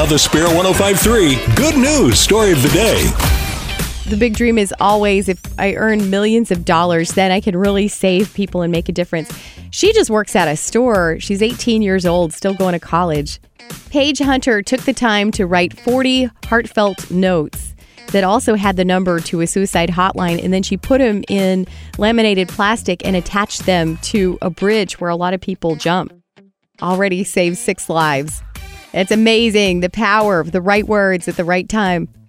Now the Spirit 105.3 Good News Story of the Day. The big dream is always, if I earn millions of dollars, then I can really save people and make a difference. She just works at a store. She's 18 years old, still going to college. Paige Hunter took the time to write 40 heartfelt notes that also had the number to a suicide hotline, and then she put them in laminated plastic and attached them to a bridge where a lot of people jump. Already saved 6 lives. It's amazing, the power of the right words at the right time.